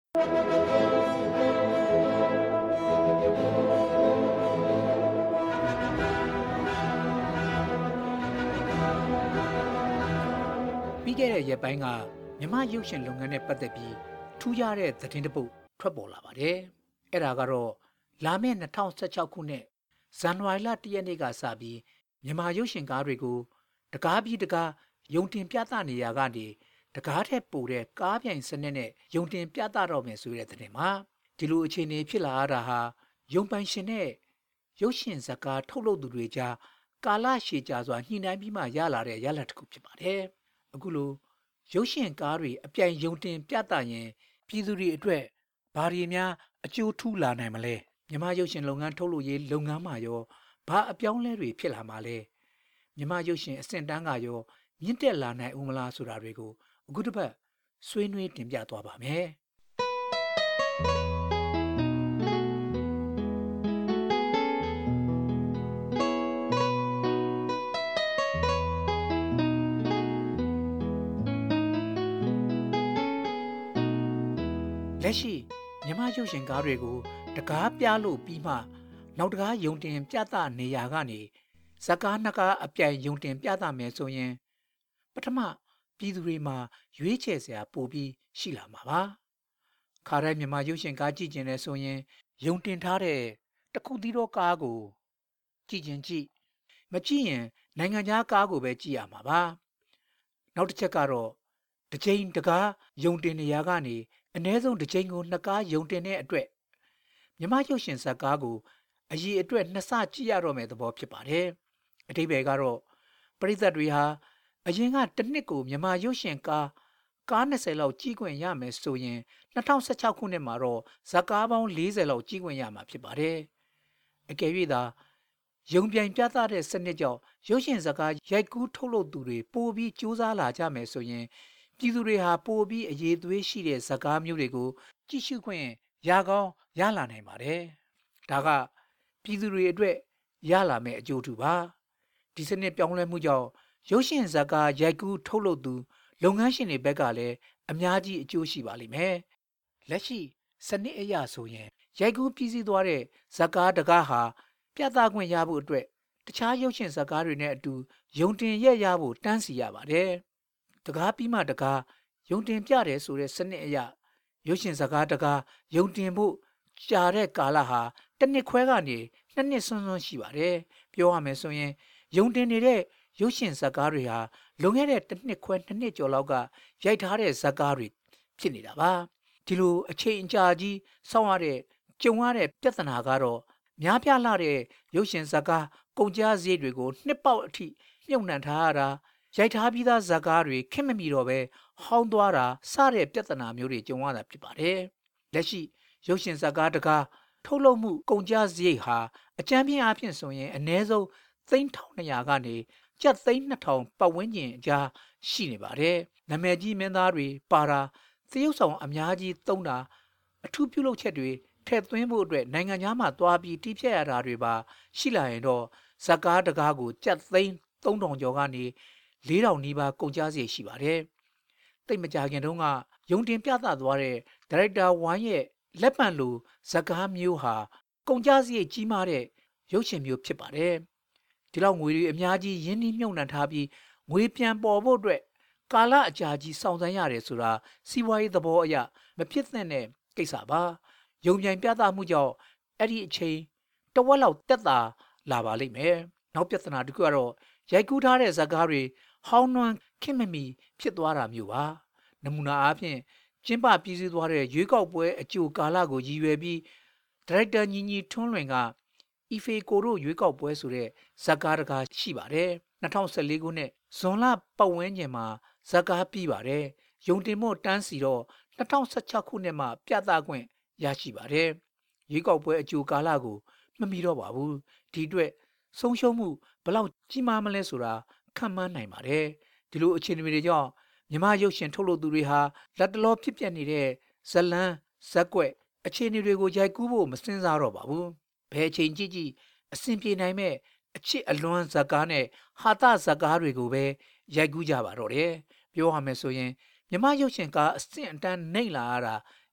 ပြီးခဲ့တဲ့ရက်ပိုင်းကမြမရုပ်ရှင်လုပ်ငန်းနဲ့ပတ်သက်ပြီးထူးခြားတဲ့သတင်းတစ်ပုဒ်ထွက်ပေါ်လာပါတယ်။အဲ့ဒါကတော့လာမယ့်2016ခုနှစ်ဇန်နဝါရီလ1ရက်နေ့ကစပြီးမြမရုပ်ရှင်ကားတွေကိုတကားပြီးတကားယုံတင်ပြသနေရကနေတကားထက်ပိုတဲ့ကားပြိုင်စနစ်နဲ့ယုံတင်ပြသတော့မယ်ဆိုတဲ့သတင်းမှာဒီလိုအခြေအနေဖြစ်လာတာဟာယုံပိုင်ရှင်နဲ့ရုပ်ရှင်ဇာတ်ကားထုတ်လုပ်သူတွေကြားကာလရှည်ကြာစွာညှိနှိုင်းပြီးမှရလာတဲ့ရလဒ်တစ်ခုဖြစ်ပါတယ်။အခုလိုရုပ်ရှင်ကားတွေအပြိုင်ယုံတင်ပြသရင်ပြည်သူတွေအတွက်ဘာတွေများအကျိုးထူးလာနိုင်မလဲမြမရုပ်ရှင်လုပ်ငန်းထုတ်လုပ်ရေးလုပ်ငန်းမှာရောဘာအပြောင်းလဲတွေဖြစ်လာမှာလဲမြမရုပ်ရှင်အဆင့်တန်းကရောမြင့်တက်လာနိုင်ဦးမလားဆိုတာတွေကိုအခုတစ်ပတ်ဆွေးနွေးတင်ပြသွားပါမယ်လက်ရှိမြမရုပ်ရှင်ကားတွေကိုတကားပြလို့ပြီးမှနောက်တကားယုံတင်ပြသနေရကနေဇာတ်ကားနှစ်ကားအပြိုင်ယုံတင်ပြသမယ်ဆိုရင်ပထမပြည်သူတွေမှာရွေးချယ်စရာပိုပြီးရှိလာမှာပါခါတိုင်းမြမရုပ်ရှင်ကားကြည့်ကျင်တယ်ဆိုရင်ယုံတင်ထားတဲ့တခုတည်းသောကားကိုကြည့်ကျင်ကြည့်မကြည့်ရင်နိုင်ငံခြားကားကိုပဲကြည့်ရမှာပါနောက်တစ်ချက်ကတော့တစ်ချိန်တကားယုံတင်နေရကနေအ ਨੇ ဆုံးတစ်ချိန်ကိုနှစ်ကားယုံတင်တဲ့အတွက်မြမရုပ်ရှင်ဇာတ်ကားကိုအရေးအတွက်နှစ်ဆကြည့်ရတော့မယ့်သဘောဖြစ်ပါတယ်အတိပ္ပယ်ကတော့ပရိသတ်တွေဟာအရင်ကတစ်နှစ်ကိုမြမရုပ်ရှင်ကား20လောက်ကြီးခွင့်ရမယ်ဆိုရင်2016ခုနှစ်မှာတော့ဇာတ်ကားပေါင်း40လောက်ကြီးခွင့်ရမှာဖြစ်ပါတယ်အကယ်၍သာယုံပြိုင်ပြသတဲ့စနစ်ကြောင့်ရုပ်ရှင်ဇာတ်ကားရိုက်ကူးထုတ်လုပ်သူတွေပိုပြီးကြိုးစားလာကြမယ်ဆိုရင်ပြည်သူတွေဟာပိုပြီးအရေးသွေးရှိတဲ့ဇာတ်ကားမျိုးတွေကိုကြည့်ရှုခွင့်ရကောင်းရလာနိုင်ပါတယ်ဒါကပြည်သူတွေအတွက်ရလာမယ့်အကျိုးထူပါဒီစနစ်ပြောင်းလဲမှုကြောင့်ရုပ်ရှင်ဇာတ်ကားရိုက်ကူးထုတ်လုပ်သူလုပ်ငန်းရှင်တွေဘက်ကလည်းအများကြီးအကျိုးရှိပါလိမ့်မယ်လက်ရှိစနစ်အရဆိုရင်ရိုက်ကူးပြည်စည်းသွားတဲ့ဇာတ်ကားတကားဟာပြသခွင့်ရဖို့အတွက်တခြားရုပ်ရှင်ဇာတ်ကားတွေနဲ့အတူယုံတင်ရဖို့တန်းစီရပါတယ်တကားပြီးမှတကားယုံတင်ပြတယ်ဆိုတဲ့စနစ်အရရုပ်ရှင်ဇာတ်ကားတကားယုံတင်ဖို့ကြာတဲ့ကာလဟာတစ်နှစ်ခွဲကနေ2နှစ်စွန်းစွန်းရှိပါတယ်ပြောရမယ်ဆိုရင်ယုံတင်နေတဲ့ရုပ်ရှင်ဇာတ်ကားတွေဟာလွန်ခဲ့တဲ့တစ်နှစ်ခွဲ2နှစ်ကျော်လောက်ကရိုက်ထားတဲ့ဇာတ်ကားတွေဖြစ်နေတာပါဒီလိုအချိန်အကြာကြီးစောင့်ရတဲ့ကြုံရတဲ့ပြဿနာကတော့များပြားလာတဲ့ရုပ်ရှင်ဇာတ်ကားကုန်ကျစရိတ်တွေကိုနှစ်ပေါက်အထိမြုပ်နှံထားရတာရိုက်ထားပြီးသားဇာတ်ကားတွေခင်မမီတော့ပဲဟောင်းသွားတာစတဲ့ပြဿနာမျိုးတွေကြုံရတာဖြစ်ပါတယ်လက်ရှိရုပ်ရှင်ဇာတ်ကားတကားထုတ်လုပ်မှုကုန်ကျစရိတ်ဟာအကြမ်းဖျင်းအားဖြင့်ဆိုရင်အနည်းဆုံး3200ကနေကျပ်3000ပတ်ဝန်းကျင်အကြားရှိနေပါတယ်နာမည်ကြီးမင်းသားတွေပါတာသရုပ်ဆောင်အများကြီးသုံးတာအထူးပြုလုပ်ချက်တွေထည့်သွင်းဖို့အတွက်နိုင်ငံခြားမှာသွားပြီးတီးဖြတ်ရတာတွေပါရှိလာရင်တော့ဇာတ်ကားတကားကိုကျပ်3000ကျော်ကနေ4000နီးပါးကုန်ကျစရိတ်ရှိပါတယ်တိတ်မကြခင်တုန်းကယုံတင်ပြသသွားတဲ့ဒါရိုက်တာဝိုင်းရဲ့လက်ပံလိုဇာတ်ကားမျိုးဟာကုန်ကျစရိတ်ကြီးမားတဲ့ရုပ်ရှင်မျိုးဖြစ်ပါတယ်ဒီလောက်ငွေတွေအများကြီးရင်းနှီးမြှုပ်နှံထားပြီးငွေပြန်ပေါ်ဖို့အတွက်ကာလအကြာကြီးစောင့်ဆိုင်းရတယ်ဆိုတာစီးပွားရေးသဘောအရမဖြစ်သင့်တဲ့ကိစ္စပါယုံပြိုင်ပြသမှုကြောင့်အဲ့ဒီအချိန်တဝက်လောက်တက်တာလာပါလိမ့်မယ်နောက်ပြဿနာတစ်ခုကတော့ရိုက်ကူးထားတဲ့ဇာတ်ကားတွေဟောင်းနွမ်းခင်မမီဖြစ်သွားတာမျိုးပါနမူနာအားဖြင့်ကျင်းပပြည်စည်းသွားတဲ့ရွေးကောက်ပွဲအကြိုကာလကိုရည်ရွယ်ပြီးဒါရိုက်တာညီထွန်းလွင်ကအီဖေကိုတို့ရွေးကောက်ပွဲဆိုတဲ့ဇာတ်ကားတကားရှိပါတယ်2014ခုနှစ်ဇွန်လပတ်ဝန်းကျင်မှာဇာတ်ကားပြီးပါတယ်ယုံတင်မို့တန်းစီတော့2016ခုနှစ်မှာပြသခွင့်ရရှိပါတယ်ရွေးကောက်ပွဲအကြိုကာလကိုမမီတော့ပါဘူးဒီအတွက်ဆုံးရှုံးမှုဘယ်လောက်ကြီးမားမလဲဆိုတာခံမှန်းနိုင်ပါတယ်ဒီလိုအခြေအနေတွေကြောင့်မြမရုပ်ရှင်ထုတ်လုပ်သူတွေဟာလက်တလောဖြစ်ပျက်နေတဲ့ဇလန်းဇက်ကွက်အခြေအနေတွေကိုရိုက်ကူးဖို့မစင်စားတော့ပါဘူးဘယ်အချိန်ကြည့်အဆင်ပြေနိုင်မဲ့အချစ်အလွန်ဇာတ်ကားနဲ့ဟာသဇာတ်ကားတွေကိုပဲရိုက်ကူးကြပါတော့တယ်ပြောရမယ်ဆိုရင်မြမရုပ်ရှင်ကားအဆင့်အတန်းနှိမ့်လာရတာ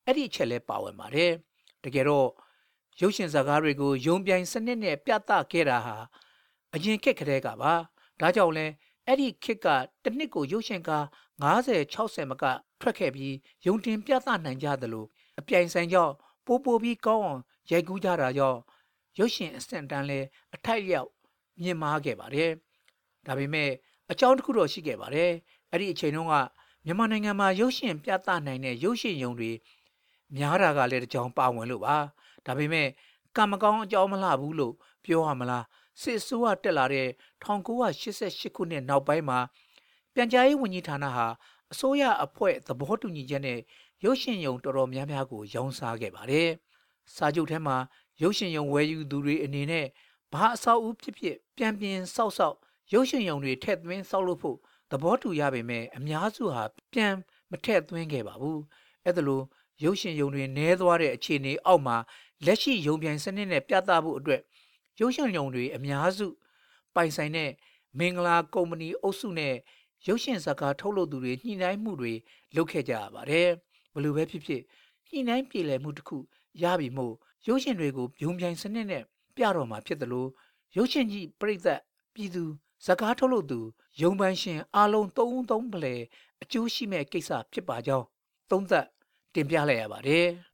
အဲ့ဒီအချက်လဲပါဝင်ပါတယ်တကယ်တော့ရုပ်ရှင်ဇာတ်ကားတွေကိုယုံပြိုင်စနစ်နဲ့ပြသခဲ့တာဟာအရင်ခေတ်ကတည်းကပါဒါကြောင့်လဲအဲ့ဒီခေတ်ကတစ်နှစ်ကိုရုပ်ရှင်ကား50-60မကထွက်ခဲ့ပြီးယုံတင်ပြသနိုင်ကြသလိုအပြိုင်ဆိုင်ကြောင့်ပိုပြီးကောင်းအောင်ရိုက်ကူးကြတာကြောင့်ရုပ်ရှင်အဆင့်တန်းလဲအထိုက်လျောက်မြင့်မားခဲ့ပါတယ်ဒါပေမဲ့အကြောင်းတစ်ခုတော့ရှိခဲ့ပါတယ်အဲ့ဒီအချိန်တုန်းကမြန်မာနိုင်ငံမှာရုပ်ရှင်ပြသနိုင်တဲ့ရုပ်ရှင်ရုံတွေများတာကလည်းတစ်ကြောင်းပါဝင်လို့ပါဒါပေမဲ့ကံမကောင်းအကြောင်းမလှဘူးလို့ပြောရမလားစစ်ဆိုးကတက်လာတဲ့1988ခုနှစ်နောက်ပိုင်းမှာပြန်ကြားရေးဝန်ကြီးဌာနဟာအစိုးရအဖွဲ့သဘောတူညီချက်နဲ့ရုပ်ရှင်ရုံတော်တော်များများကိုရောင်းစားခဲ့ပါတယ်စာချုပ်ထဲမှာရုပ်ရှင်ရုံဝယ်ယူသူတွေအနေနဲ့ဘာအဆောက်အဦဖြစ်ဖြစ်ပြန်ပြင်ဆောက်ရုပ်ရှင်ရုံတွေထည့်သွင်းဆောက်လုပ်ဖို့သဘောတူရပေမဲ့အများစုဟာပြန်မထည့်သွင်းခဲ့ပါဘူးအဲ့ဒါလို့ရုပ်ရှင်ရုံတွေနည်းသွားတဲ့အခြေအနေအောက်မှာလက်ရှိရုံပြိုင်စနစ်နဲ့ပြသဖို့အတွက်ရုပ်ရှင်ရုံတွေအများစုပိုင်ဆိုင်တဲ့မင်္ဂလာကုမ္ပဏီအုပ်စုနဲ့ရုပ်ရှင်ဇာတ်ကားထုတ်လုပ်သူတွေညှိနှိုင်းမှုတွေလုပ်ခဲ့ကြရပါတယ်ဘယ်လိုပဲဖြစ်ဖြစ်ညှိနှိုင်းပြေလည်မှုတစ်ခုရပြီမို့ရုပ်ရှင်တွေကိုရုံပြိုင်စနစ်နဲ့ပြတော့မှာဖြစ်တယ်လို့ရုပ်ရှင်ကြီးပြိဿပြည်သူဇာတ်ကားထုတ်လုပ်သူရုံပိုင်ရှင်အားလုံးသုံးပလဲအကျိုးရှိမဲ့ကိစ္စဖြစ်ပါကြောင်းသုံးသပ်တင်ပြလိုက်ရပါတယ်